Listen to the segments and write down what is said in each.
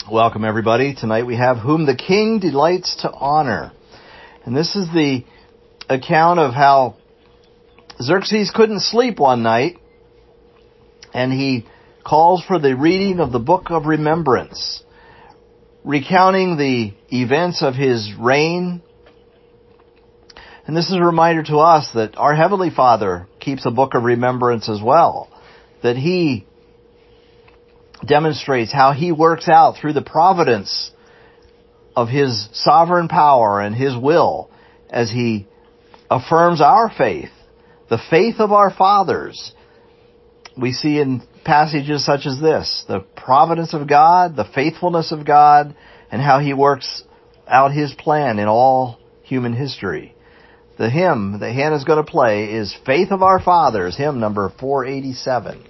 Welcome, everybody. Tonight we have Whom the King Delights to Honor. And this is the account of how Xerxes couldn't sleep one night, and he calls for the reading of the Book of Remembrance, recounting the events of his reign. And this is a reminder to us that our Heavenly Father keeps a book of remembrance as well, that He demonstrates how He works out through the providence of His sovereign power and His will as He affirms our faith, the faith of our fathers. We see in passages such as this, the providence of God, the faithfulness of God, and how He works out His plan in all human history. The hymn that Hannah's going to play is Faith of Our Fathers, hymn number 487.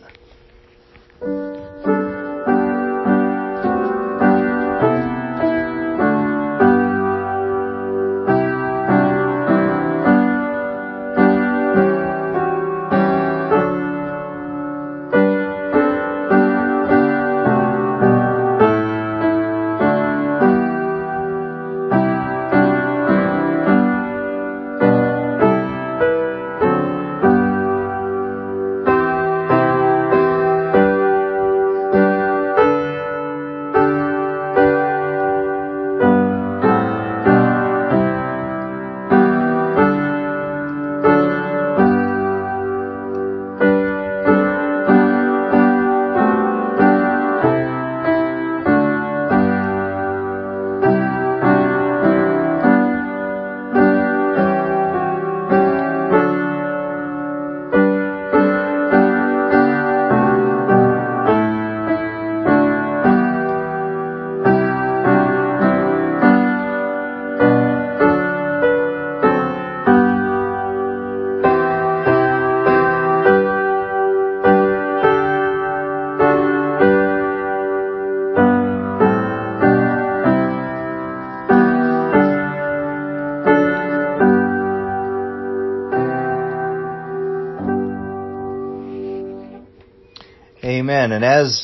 Amen. And as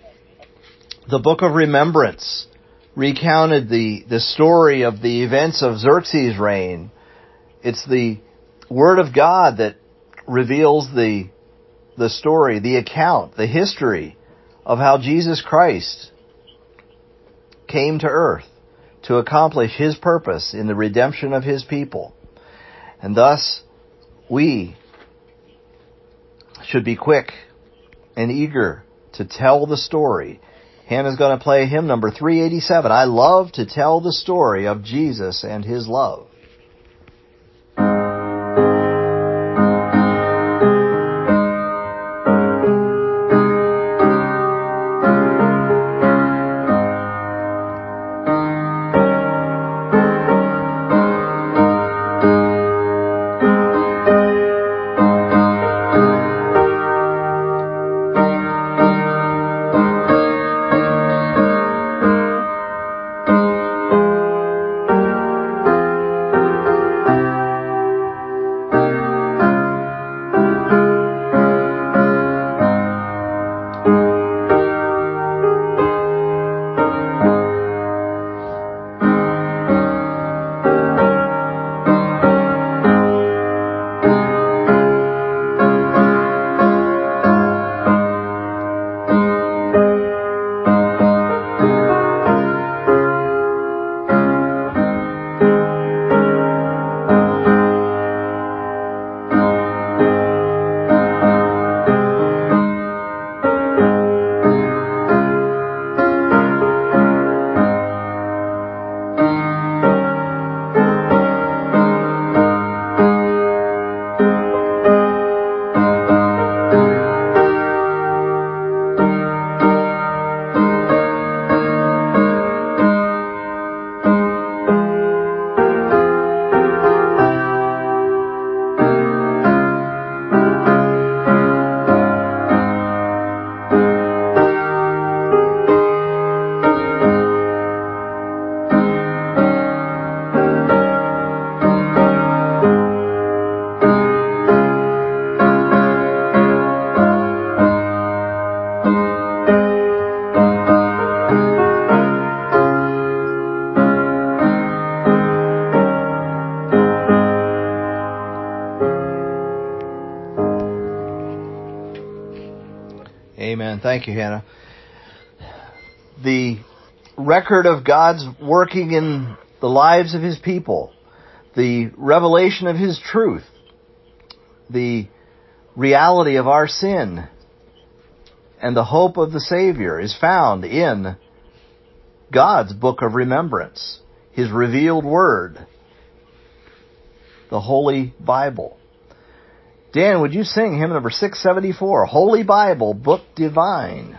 the Book of Remembrance recounted the story of the events of Xerxes' reign, it's the Word of God that reveals the story, the account, the history of how Jesus Christ came to earth to accomplish His purpose in the redemption of His people. And thus, we should be quick and eager to tell the story. Hannah's going to play hymn number 387. I love to tell the story of Jesus and His love. Amen. Thank you, Hannah. The record of God's working in the lives of His people, the revelation of His truth, the reality of our sin, and the hope of the Savior is found in God's book of remembrance, His revealed Word, the Holy Bible. Dan, would you sing hymn number 674, Holy Bible, Book Divine?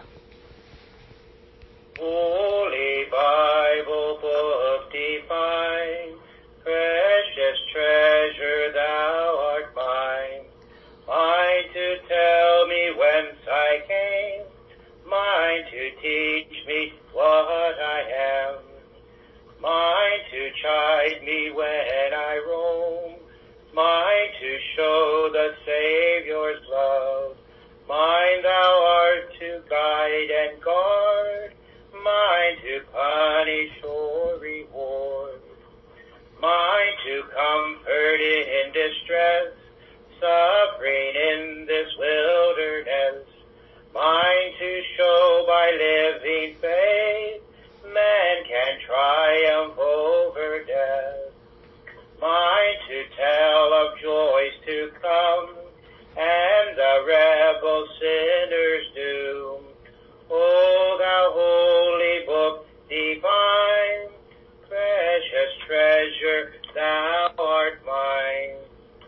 Holy Bible, Book Divine, precious treasure, thou art mine. Mine to tell me whence I came, mine to teach me what I am, mine to chide me when I roam, mine to show the Saviour's love, mine thou art to guide and guard, mine to punish or reward, mine to comfort in distress, suffering in this wilderness, mine to show by living faith man can triumph over death, mine to tell of joys to come and the rebel sinner's doom. O thou holy book divine, precious treasure, thou art mine.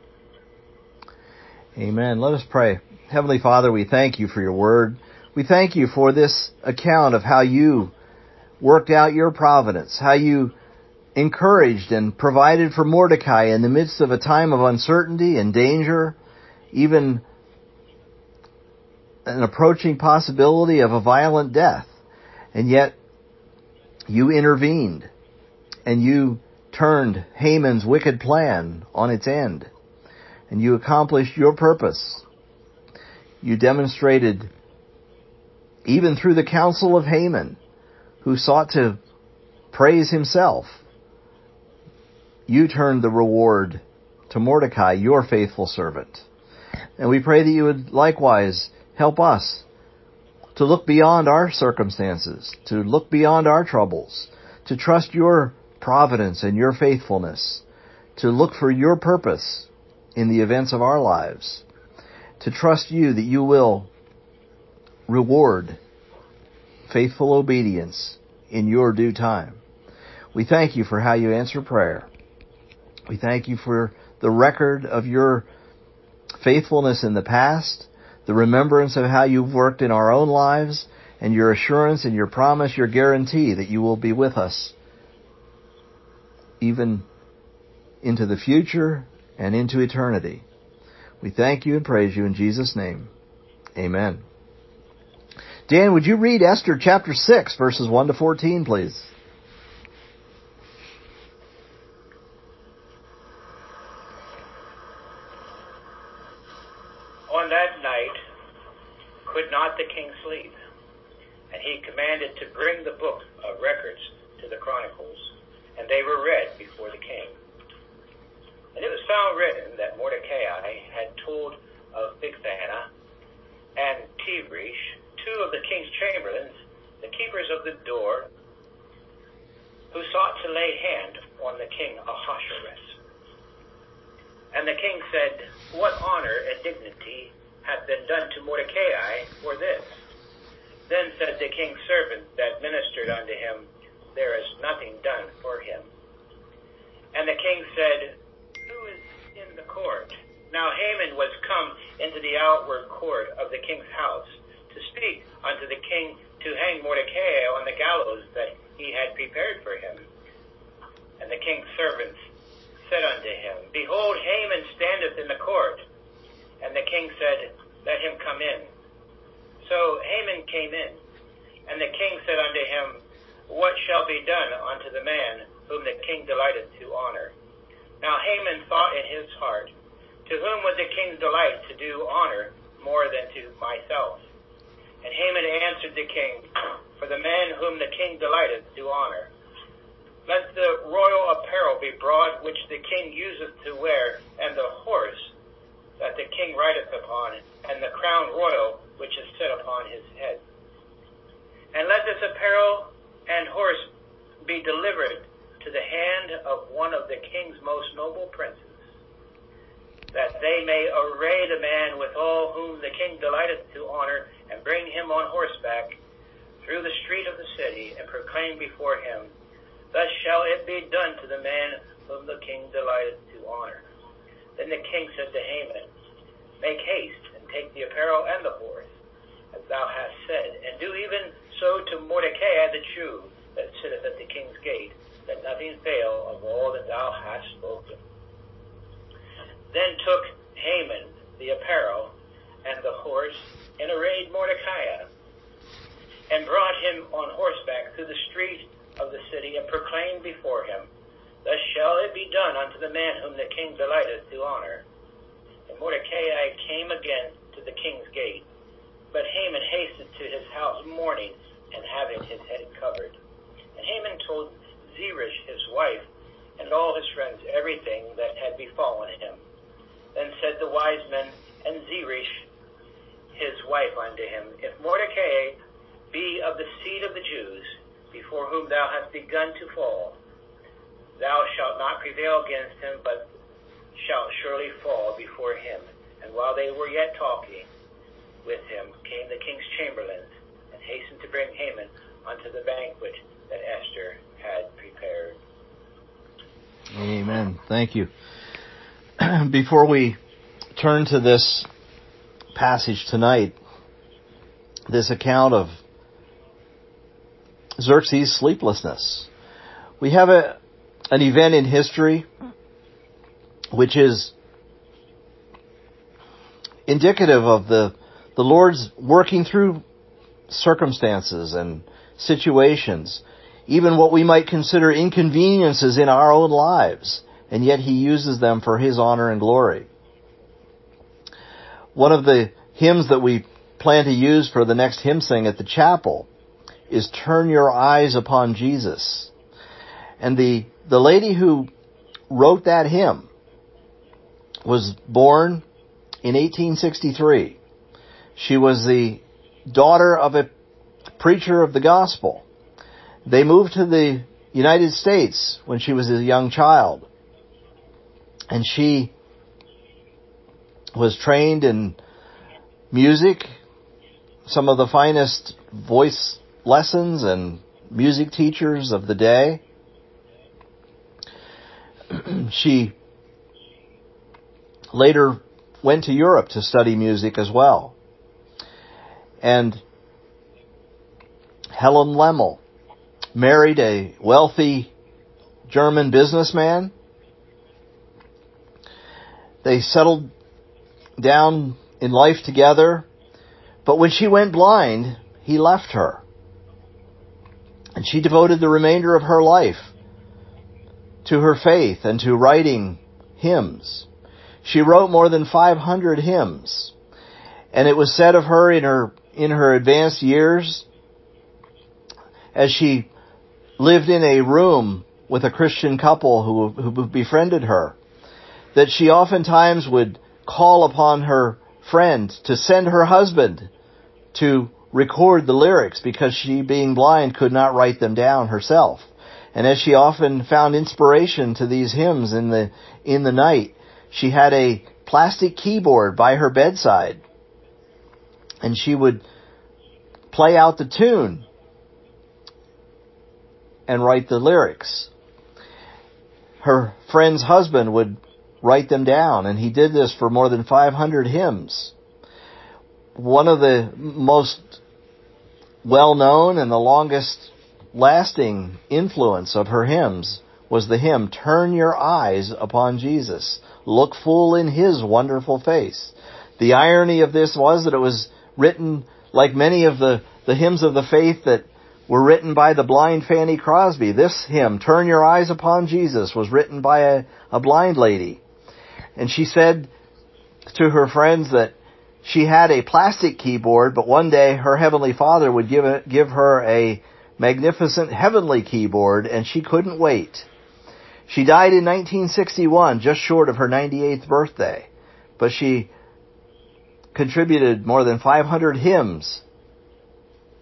Amen. Let us pray. Heavenly Father, we thank you for your word. We thank you for this account of how you worked out your providence, how you encouraged and provided for Mordecai in the midst of a time of uncertainty and danger, even an approaching possibility of a violent death. And yet, you intervened, and you turned Haman's wicked plan on its end, and you accomplished your purpose. You demonstrated, even through the counsel of Haman, who sought to praise himself, you turned the reward to Mordecai, your faithful servant. And we pray that you would likewise help us to look beyond our circumstances, to look beyond our troubles, to trust your providence and your faithfulness, to look for your purpose in the events of our lives, to trust you that you will reward faithful obedience in your due time. We thank you for how you answer prayer. We thank you for the record of your faithfulness in the past, the remembrance of how you've worked in our own lives, and your assurance and your promise, your guarantee that you will be with us even into the future and into eternity. We thank you and praise you in Jesus' name. Amen. Dan, would you read Esther chapter 6, verses 1 to 14, please? On that night could not the king sleep, and he commanded to bring the book of records to the chronicles, and they were read before the king. And it was found written that Mordecai had told of Bigthana and Teresh, two of the king's chamberlains, the keepers of the door, who sought to lay hand on the king Ahasuerus. And the king said, what honor and dignity hath been done to Mordecai for this? Then said the king's servant that ministered unto him, there is nothing done for him. And the king said, who is in the court? Now Haman was come into the outward court of the king's house to speak unto the king to hang Mordecai on the gallows that he had prepared for him. And the king's servants said unto him, behold, Haman standeth in the court. And the king said, let him come in. So Haman came in, and the king said unto him, what shall be done unto the man whom the king delighteth to honor? Now Haman thought in his heart, to whom would the king delight to do honor more than to myself? And Haman answered the king, for the man whom the king delighteth to honor. Let the royal apparel be brought which the king useth to wear, and the horse that the king rideth upon, and the crown royal which is set upon his head. this apparel and horse be delivered to the hand of one of the king's most noble princes, that they may array the man with all whom the king delighteth to honor, and bring him on horseback through the street of the city, and proclaim before him, thus shall it be done to the man whom the king delighteth to honor. Then the king said to Haman, make haste, and take the apparel and the horse, as thou hast said, and do even so to Mordecai the Jew that sitteth at the king's gate, that nothing fail of all that thou hast spoken. Then took Haman the apparel and the horse, and arrayed Mordecai, and brought him on horseback through the street of the city, and proclaimed before him, thus shall it be done unto the man whom the king delighteth to honor. And Mordecai came again to the king's gate, but Haman hasted to his house mourning, and having his head covered. And Haman told Zeresh his wife, and all his friends, everything that had befallen him. Then said the wise men and Zeresh his wife unto him, if Mordecai be of the seed of the Jews, before whom thou hast begun to fall, thou shalt not prevail against him, but shalt surely fall before him. And while they were yet talking with him, came the king's chamberlains, and hastened to bring Haman unto the banquet that Esther had prepared. Amen. Thank you. Before we turn to this passage tonight, this account of Xerxes' sleeplessness, we have an event in history which is indicative of the Lord's working through circumstances and situations, even what we might consider inconveniences in our own lives, and yet He uses them for His honor and glory. One of the hymns that we plan to use for the next hymn sing at the chapel is Turn Your Eyes Upon Jesus. And the lady who wrote that hymn was born in 1863. She was the daughter of a preacher of the gospel. They moved to the United States when she was a young child. And she was trained in music, some of the finest voice lessons and music teachers of the day. She later went to Europe to study music as well. And Helen Lemmel married a wealthy German businessman. They settled down in life together, but when she went blind, he left her. And she devoted the remainder of her life to her faith and to writing hymns. She wrote more than 500 hymns, and it was said of her in her advanced years, as she lived in a room with a Christian couple who befriended her, that she oftentimes would call upon her friend to send her husband to record the lyrics, because she, being blind, could not write them down herself. And as she often found inspiration to these hymns in the night, she had a plastic keyboard by her bedside, and she would play out the tune and write the lyrics. Her friend's husband would write them down, and he did this for more than 500 hymns. One of the most well-known and the longest-lasting influence of her hymns was the hymn, Turn Your Eyes Upon Jesus. Look full in His wonderful face. The irony of this was that it was written like many of the hymns of the faith that were written by the blind Fanny Crosby. This hymn, Turn Your Eyes Upon Jesus, was written by a blind lady. And she said to her friends that she had a plastic keyboard, but one day her Heavenly Father would give her a magnificent heavenly keyboard, and she couldn't wait. She died in 1961, just short of her 98th birthday, but she contributed more than 500 hymns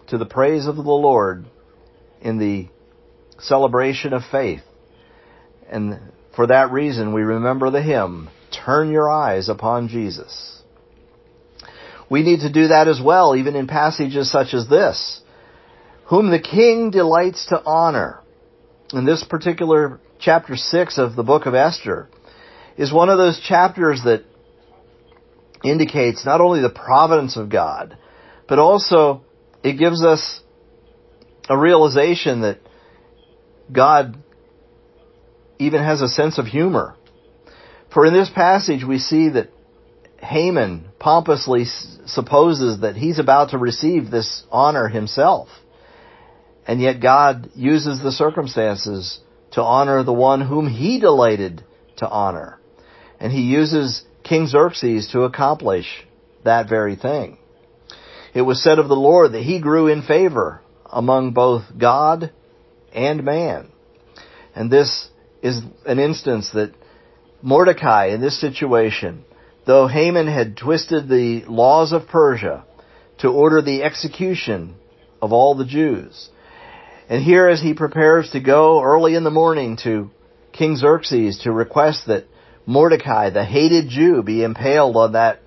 to the praise of the Lord in the celebration of faith. And for that reason, we remember the hymn, Turn Your Eyes Upon Jesus. We need to do that as well, even in passages such as this. Whom the king delights to honor. In this particular chapter 6 of the book of Esther is one of those chapters that indicates not only the providence of God, but also it gives us a realization that God even has a sense of humor. For in this passage we see that Haman pompously supposes that he's about to receive this honor himself. And yet God uses the circumstances to honor the one whom he delighted to honor. And he uses King Xerxes to accomplish that very thing. It was said of the Lord that he grew in favor among both God and man. And this is an instance that Mordecai, in this situation, though Haman had twisted the laws of Persia to order the execution of all the Jews, and here as he prepares to go early in the morning to King Xerxes to request that Mordecai, the hated Jew, be impaled on that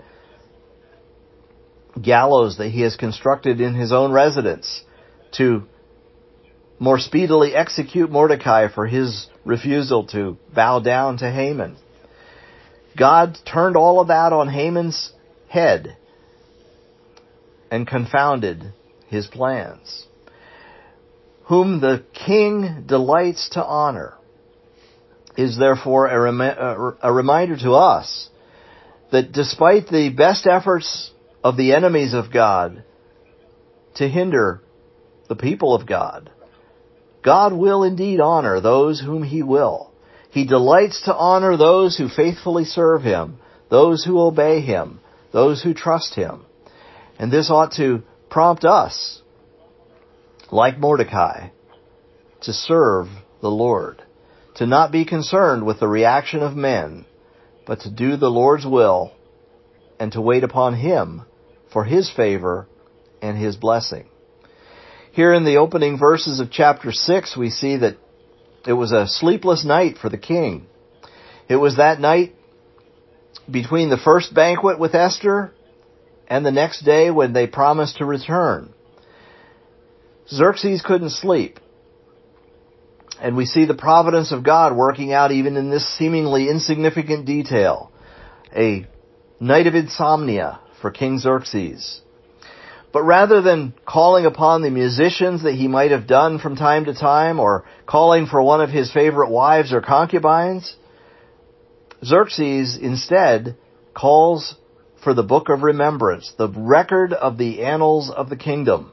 gallows that he has constructed in his own residence to more speedily execute Mordecai for his refusal to bow down to Haman. God turned all of that on Haman's head and confounded his plans. Whom the king delights to honor is therefore a reminder to us that despite the best efforts of the enemies of God to hinder the people of God, God will indeed honor those whom He will. He delights to honor those who faithfully serve Him, those who obey Him, those who trust Him. And this ought to prompt us, like Mordecai, to serve the Lord, to not be concerned with the reaction of men, but to do the Lord's will and to wait upon Him for His favor and His blessing. Here in the opening verses of chapter 6, we see that it was a sleepless night for the king. It was that night between the first banquet with Esther and the next day when they promised to return. Xerxes couldn't sleep. And we see the providence of God working out even in this seemingly insignificant detail. A night of insomnia for King Xerxes. But rather than calling upon the musicians that he might have done from time to time, or calling for one of his favorite wives or concubines, Xerxes instead calls for the book of remembrance, the record of the annals of the kingdom.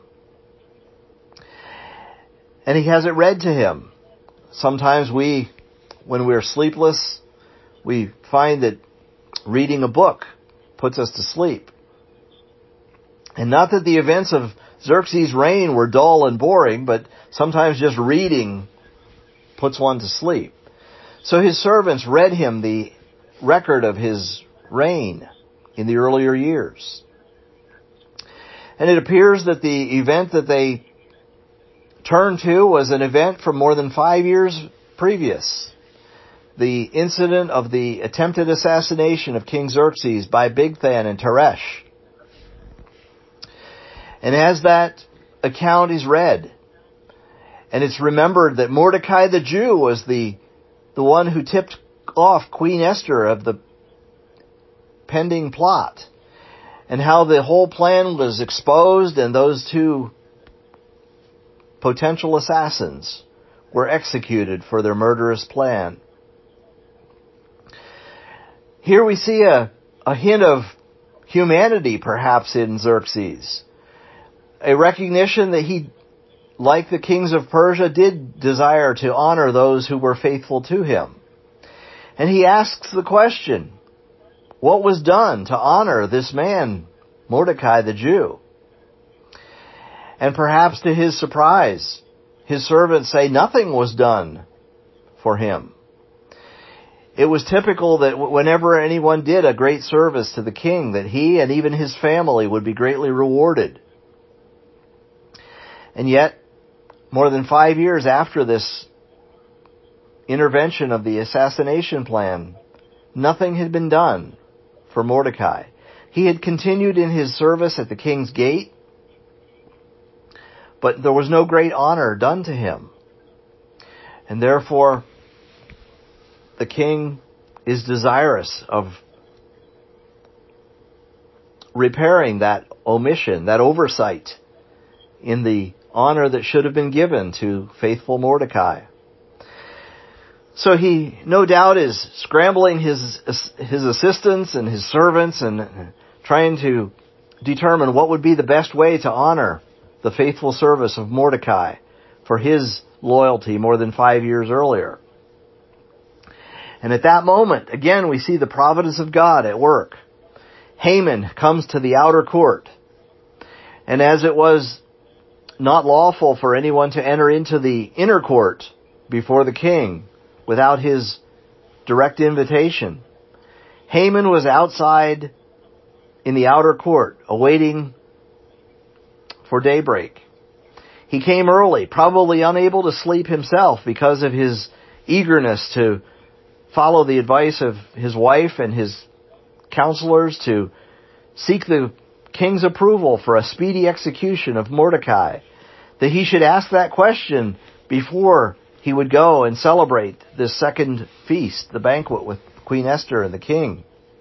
And he has it read to him. Sometimes when we're sleepless, we find that reading a book puts us to sleep. And not that the events of Xerxes' reign were dull and boring, but sometimes just reading puts one to sleep. So his servants read him the record of his reign in the earlier years. And it appears that the event that they turned to was an event from more than 5 years previous. The incident of the attempted assassination of King Xerxes by Bigthan and Teresh. And as that account is read, and it's remembered that Mordecai the Jew was the one who tipped off Queen Esther of the pending plot, and how the whole plan was exposed and those two potential assassins were executed for their murderous plan. Here we see a hint of humanity perhaps in Xerxes. A recognition that he, like the kings of Persia, did desire to honor those who were faithful to him. And he asks the question, what was done to honor this man, Mordecai the Jew? And perhaps to his surprise, his servants say nothing was done for him. It was typical that whenever anyone did a great service to the king, that he and even his family would be greatly rewarded. And yet, more than 5 years after this intervention of the assassination plan, nothing had been done for Mordecai. He had continued in his service at the king's gate, but there was no great honor done to him. And therefore, the king is desirous of repairing that omission, that oversight in the honor that should have been given to faithful Mordecai. So he, no doubt, is scrambling his assistants and his servants and trying to determine what would be the best way to honor the faithful service of Mordecai for his loyalty more than 5 years earlier. And at that moment, again, we see the providence of God at work. Haman comes to the outer court. And as it was not lawful for anyone to enter into the inner court before the king without his direct invitation, Haman was outside in the outer court, awaiting for daybreak. He came early, probably unable to sleep himself because of his eagerness to follow the advice of his wife and his counselors to seek the king's approval for a speedy execution of Mordecai, that he should ask that question before he would go and celebrate this second feast, the banquet with Queen Esther and the king.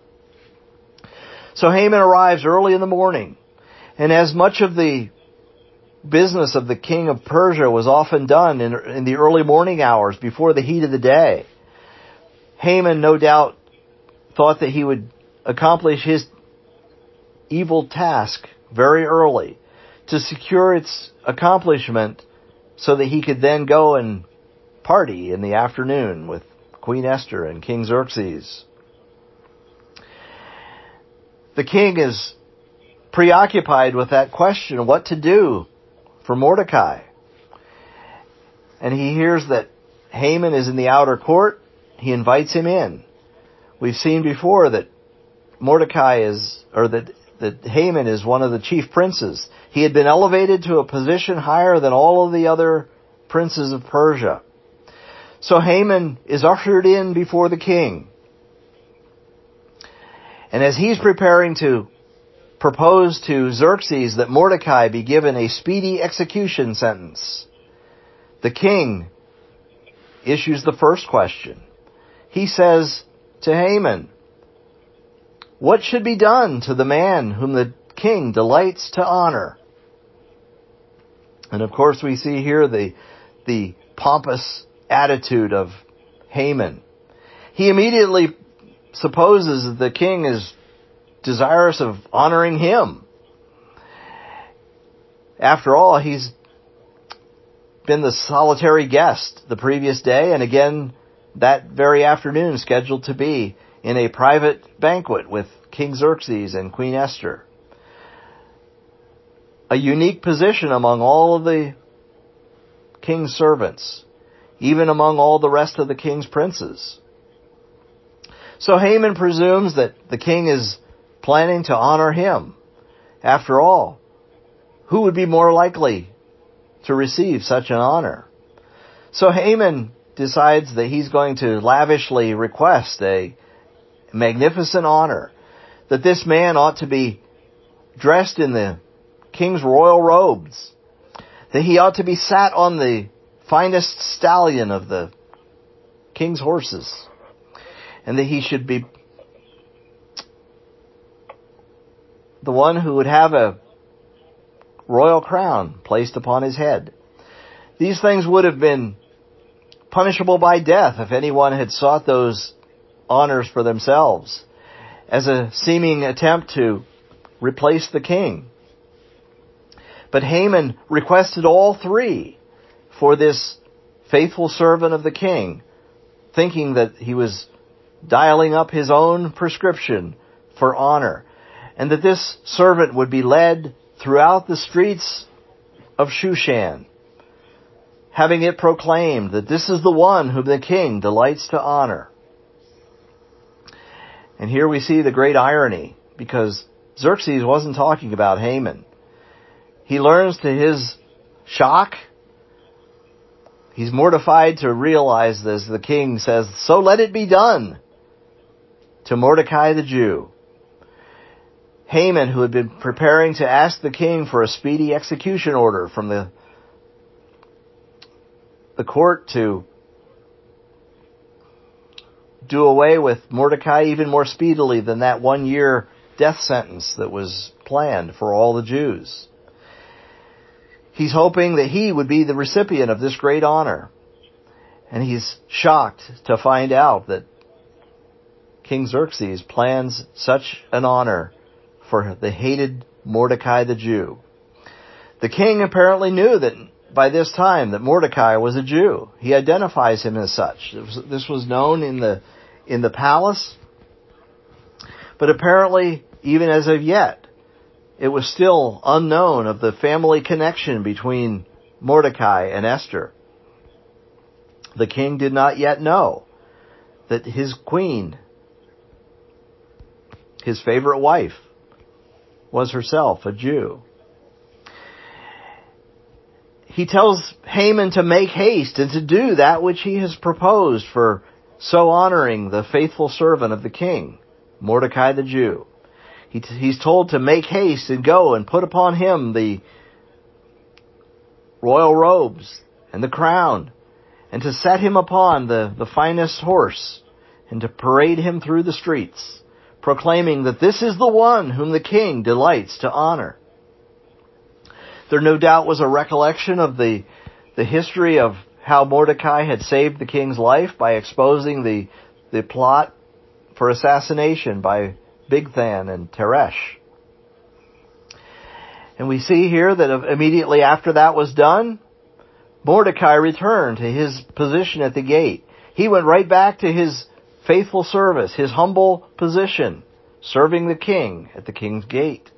So Haman arrives early in the morning, and as much of the business of the king of Persia was often done in the early morning hours before the heat of the day, Haman no doubt thought that he would accomplish his evil task very early to secure its accomplishment so that he could then go and party in the afternoon with Queen Esther and King Xerxes. The king is preoccupied with that question, what to do for Mordecai. And he hears that Haman is in the outer court. He invites him in. We've seen before that that Haman is one of the chief princes. He had been elevated to a position higher than all of the other princes of Persia. So Haman is ushered in before the king. And as he's preparing to propose to Xerxes that Mordecai be given a speedy execution sentence, the king issues the first question. He says to Haman, "What should be done to the man whom the king delights to honor?" And of course we see here the pompous attitude of Haman. He immediately supposes that the king is desirous of honoring him. After all, he's been the solitary guest the previous day, and again that very afternoon scheduled to be in a private banquet with King Xerxes and Queen Esther. A unique position among all of the king's servants, even among all the rest of the king's princes. So Haman presumes that the king is planning to honor him. After all, who would be more likely to receive such an honor? So Haman decides that he's going to lavishly request a magnificent honor, that this man ought to be dressed in the king's royal robes, that he ought to be sat on the finest stallion of the king's horses, and that he should be the one who would have a royal crown placed upon his head. These things would have been punishable by death if anyone had sought those honors for themselves as a seeming attempt to replace the king. But Haman requested all three for this faithful servant of the king, thinking that he was dialing up his own prescription for honor, and that this servant would be led throughout the streets of Shushan, having it proclaimed that this is the one whom the king delights to honor. And here we see the great irony, because Xerxes wasn't talking about Haman. He learns to his shock. He's mortified to realize this. The king says, "So let it be done," to Mordecai the Jew. Haman, who had been preparing to ask the king for a speedy execution order from the court to do away with Mordecai even more speedily than that 1-year death sentence that was planned for all the Jews. He's hoping that he would be the recipient of this great honor. And he's shocked to find out that King Xerxes plans such an honor for the hated Mordecai the Jew. The king apparently knew that by this time that Mordecai was a Jew. He identifies him as such. This was known in the palace, but apparently, even as of yet, it was still unknown of the family connection between Mordecai and Esther. The king did not yet know that his queen, his favorite wife, was herself a Jew. He tells Haman to make haste and to do that which he has proposed for so honoring the faithful servant of the king, Mordecai the Jew. He's told to make haste and go and put upon him the royal robes and the crown, and to set him upon the finest horse, and to parade him through the streets, proclaiming that this is the one whom the king delights to honor. There no doubt was a recollection of the history of how Mordecai had saved the king's life by exposing the plot for assassination by Bigthan and Teresh. And we see here that immediately after that was done, Mordecai returned to his position at the gate. He went right back to his faithful service, his humble position, serving the king at the king's gate.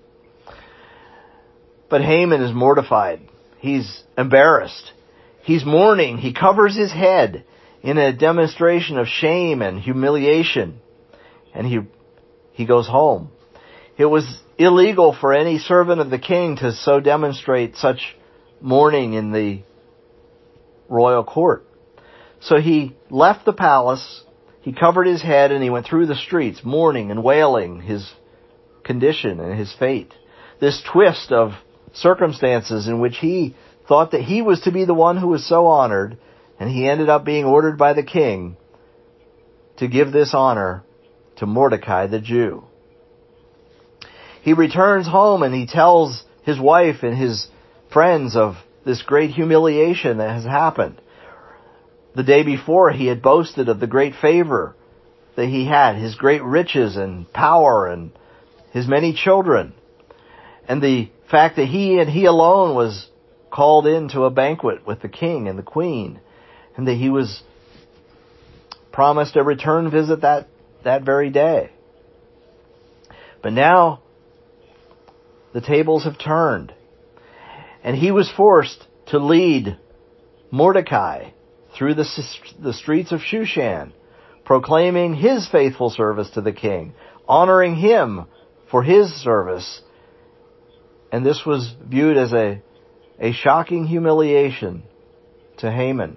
But Haman is mortified. He's embarrassed. He's mourning. He covers his head in a demonstration of shame and humiliation. And he goes home. It was illegal for any servant of the king to so demonstrate such mourning in the royal court. So he left the palace, he covered his head, and he went through the streets mourning and wailing his condition and his fate. This twist of circumstances in which he thought that he was to be the one who was so honored, and he ended up being ordered by the king to give this honor to Mordecai the Jew. He returns home and he tells his wife and his friends of this great humiliation that has happened. The day before, he had boasted of the great favor that he had, his great riches and power and his many children, and the fact that he alone was called into a banquet with the king and the queen, and that he was promised a return visit that very day. But now the tables have turned, and he was forced to lead Mordecai through the streets of Shushan, proclaiming his faithful service to the king, honoring him for his service. And this was viewed as a shocking humiliation to Haman.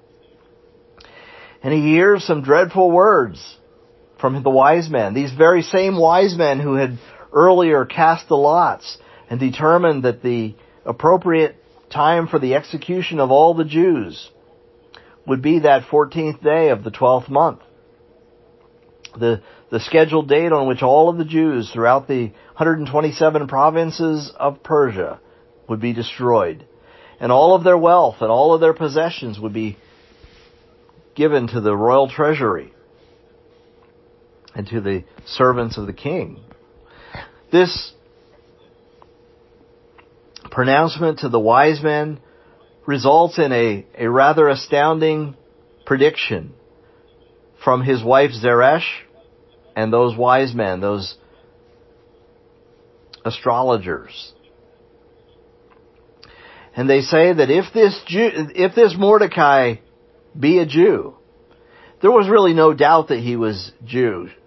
And he hears some dreadful words from the wise men. These very same wise men who had earlier cast the lots and determined that the appropriate time for the execution of all the Jews would be that 14th day of the 12th month. The scheduled date on which all of the Jews throughout the 127 provinces of Persia would be destroyed. And all of their wealth and all of their possessions would be given to the royal treasury and to the servants of the king. This pronouncement to the wise men results in a rather astounding prediction from his wife Zeresh and those wise men, those astrologers. And they say that if this Mordecai be a Jew, there was really no doubt that he was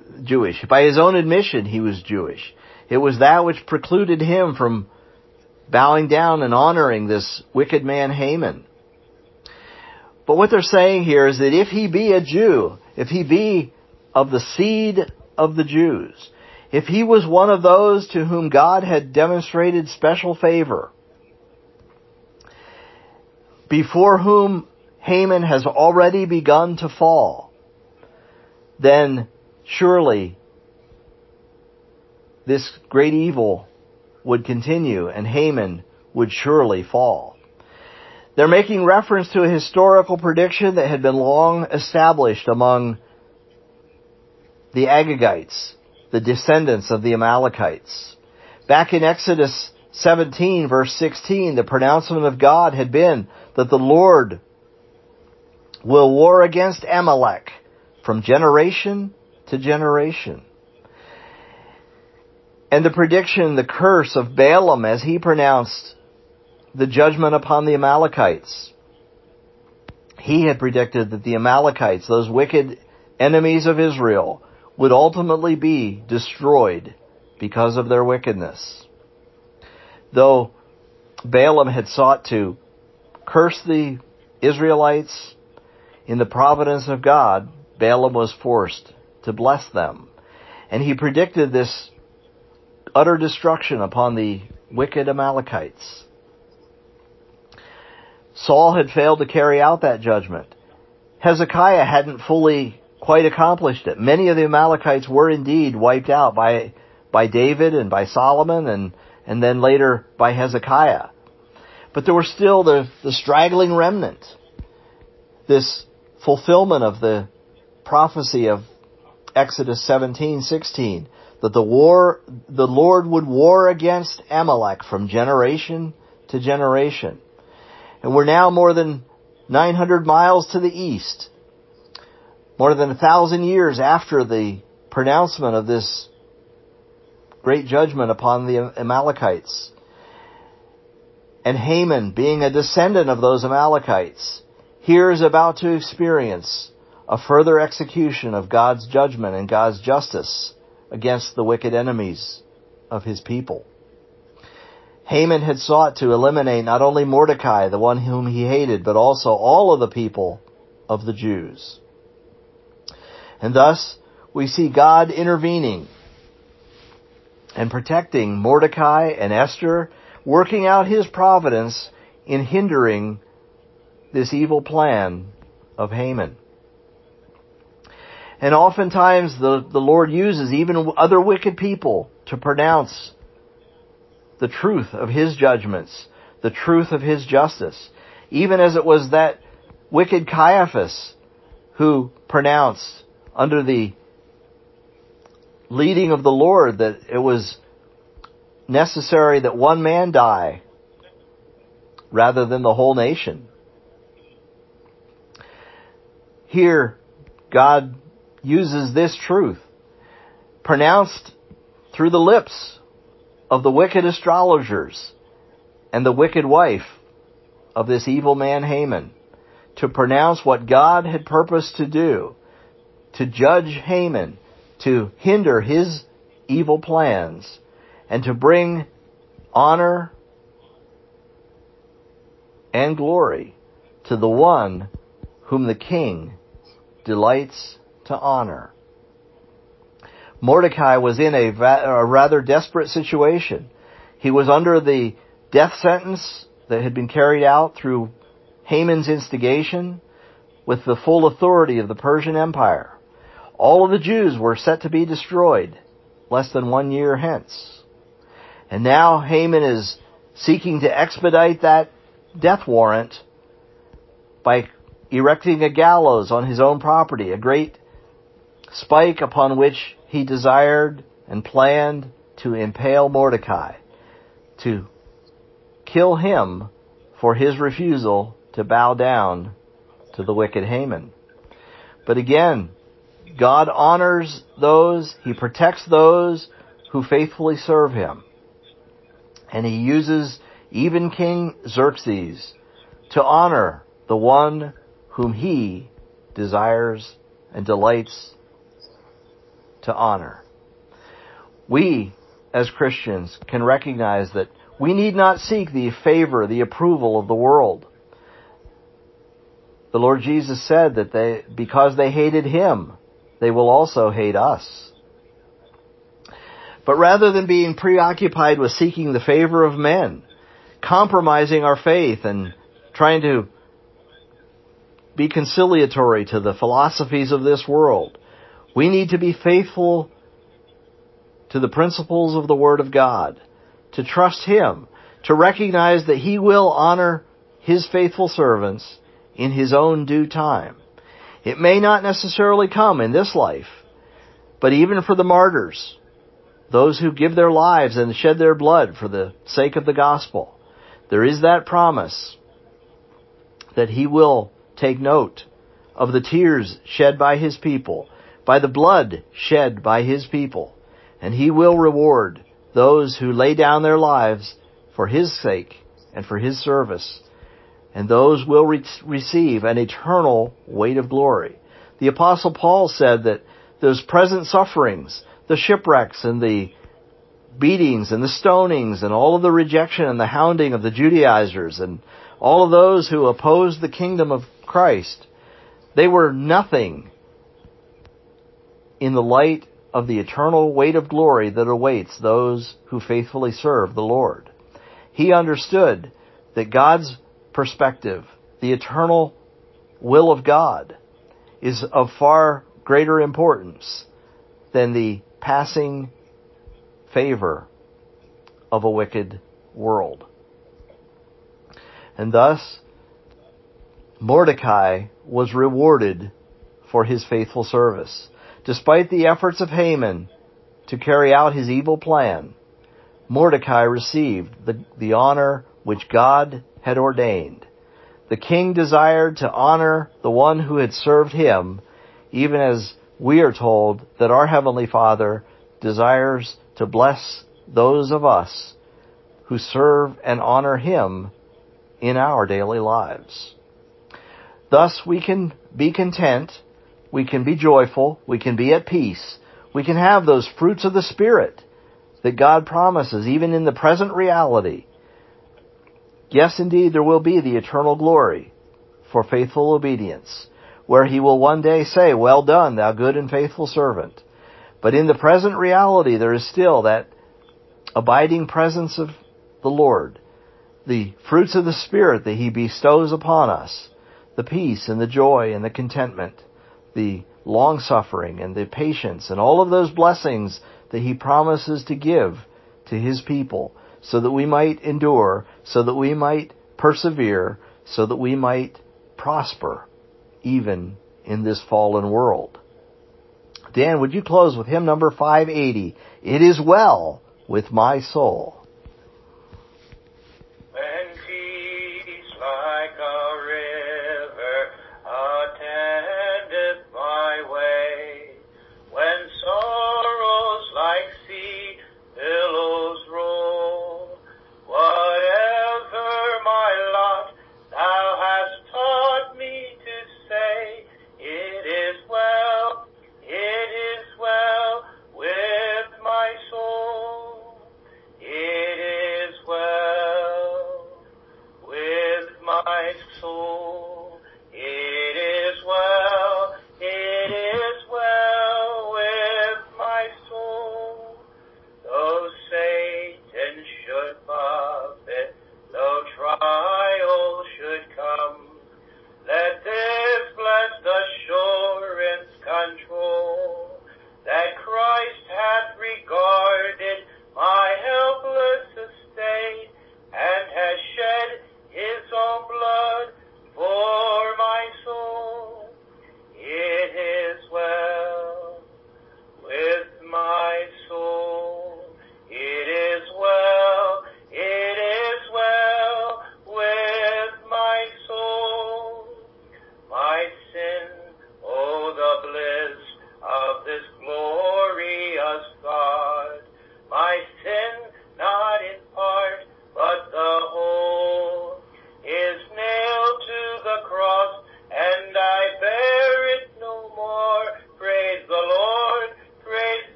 Jewish. By his own admission, he was Jewish. It was that which precluded him from bowing down and honoring this wicked man Haman. But what they're saying here is that if he be a Jew, if he be of the seed of the Jews, if he was one of those to whom God had demonstrated special favor, before whom Haman has already begun to fall, then surely this great evil would continue and Haman would surely fall. They're making reference to a historical prediction that had been long established among the Agagites, the descendants of the Amalekites. Back in Exodus 17, verse 16, the pronouncement of God had been that the Lord will war against Amalek from generation to generation. And the prediction, the curse of Balaam as he pronounced the judgment upon the Amalekites. He had predicted that the Amalekites, those wicked enemies of Israel, would ultimately be destroyed because of their wickedness. Though Balaam had sought to curse the Israelites, in the providence of God, Balaam was forced to bless them. And he predicted this utter destruction upon the wicked Amalekites. Saul had failed to carry out that judgment. Hezekiah hadn't fully quite accomplished it. Many of the Amalekites were indeed wiped out by David and by Solomon and then later by Hezekiah. But there were still the straggling remnant. This fulfillment of the prophecy of Exodus 17:16, that the Lord would war against Amalek from generation to generation. And we're now more than 900 miles to the east, more than 1,000 years after the pronouncement of this great judgment upon the Amalekites. And Haman, being a descendant of those Amalekites, here is about to experience a further execution of God's judgment and God's justice against the wicked enemies of his people. Haman had sought to eliminate not only Mordecai, the one whom he hated, but also all of the people of the Jews. And thus, we see God intervening and protecting Mordecai and Esther, working out his providence in hindering this evil plan of Haman. And oftentimes the Lord uses even other wicked people to pronounce the truth of his judgments, the truth of his justice. Even as it was that wicked Caiaphas who pronounced under the leading of the Lord that it was necessary that one man die rather than the whole nation. Here, God uses this truth, pronounced through the lips of the wicked astrologers and the wicked wife of this evil man Haman, to pronounce what God had purposed to do, to judge Haman, to hinder his evil plans, and to bring honor and glory to the one whom the king delights to honor. Mordecai was in a rather desperate situation. He was under the death sentence that had been carried out through Haman's instigation with the full authority of the Persian Empire. All of the Jews were set to be destroyed less than 1 year hence. And now Haman is seeking to expedite that death warrant by erecting a gallows on his own property, a great spike upon which he desired and planned to impale Mordecai, to kill him for his refusal to bow down to the wicked Haman. But again, God honors those, he protects those who faithfully serve him. And he uses even King Xerxes to honor the one whom he desires and delights to honor. We, as Christians, can recognize that We need not seek the favor, the approval of the world. The Lord Jesus said that because they hated Him, they will also hate us. But rather than being preoccupied with seeking the favor of men, compromising our faith and trying to be conciliatory to the philosophies of this world, we need to be faithful to the principles of the Word of God, to trust Him, to recognize that He will honor His faithful servants in His own due time. It may not necessarily come in this life, but even for the martyrs, those who give their lives and shed their blood for the sake of the gospel, there is that promise that He will take note of the tears shed by His people, by the blood shed by His people, and He will reward those who lay down their lives for His sake and for His service, and those will receive an eternal weight of glory. The Apostle Paul said that those present sufferings, the shipwrecks and the beatings and the stonings and all of the rejection and the hounding of the Judaizers and all of those who opposed the kingdom of Christ, they were nothing in the light of the eternal weight of glory that awaits those who faithfully serve the Lord. He understood that God's perspective, the eternal will of God, is of far greater importance than the passing favor of a wicked world. And thus, Mordecai was rewarded for his faithful service. Despite the efforts of Haman to carry out his evil plan, Mordecai received the honor which God had ordained. The king desired to honor the one who had served him, even as we are told that our Heavenly Father desires to bless those of us who serve and honor Him in our daily lives. Thus we can be content, we can be joyful, we can be at peace, we can have those fruits of the Spirit that God promises even in the present reality. Yes, indeed, there will be the eternal glory for faithful obedience, where He will one day say, "Well done, thou good and faithful servant." But in the present reality, there is still that abiding presence of the Lord, the fruits of the Spirit that He bestows upon us, the peace and the joy and the contentment, the long-suffering and the patience and all of those blessings that He promises to give to His people so that we might endure, so that we might persevere, so that we might prosper even in this fallen world. Dan, would you close with hymn number 580, "It Is Well With My Soul"? When peace like a river attendeth my way, when sorrows like sea billows roll, whatever my lot, thou hast taught me to say, it is well with my soul. It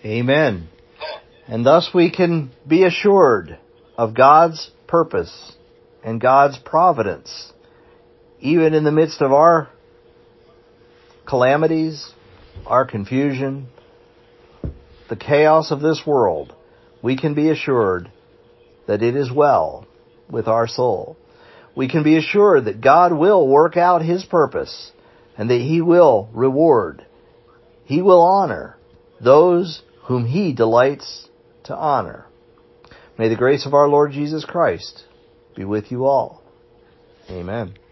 Amen. And thus we can be assured of God's purpose and God's providence, even in the midst of our calamities, our confusion, the chaos of this world. We can be assured that it is well with our soul. We can be assured that God will work out His purpose and that He will reward, He will honor those whom He delights to honor. May the grace of our Lord Jesus Christ be with you all. Amen.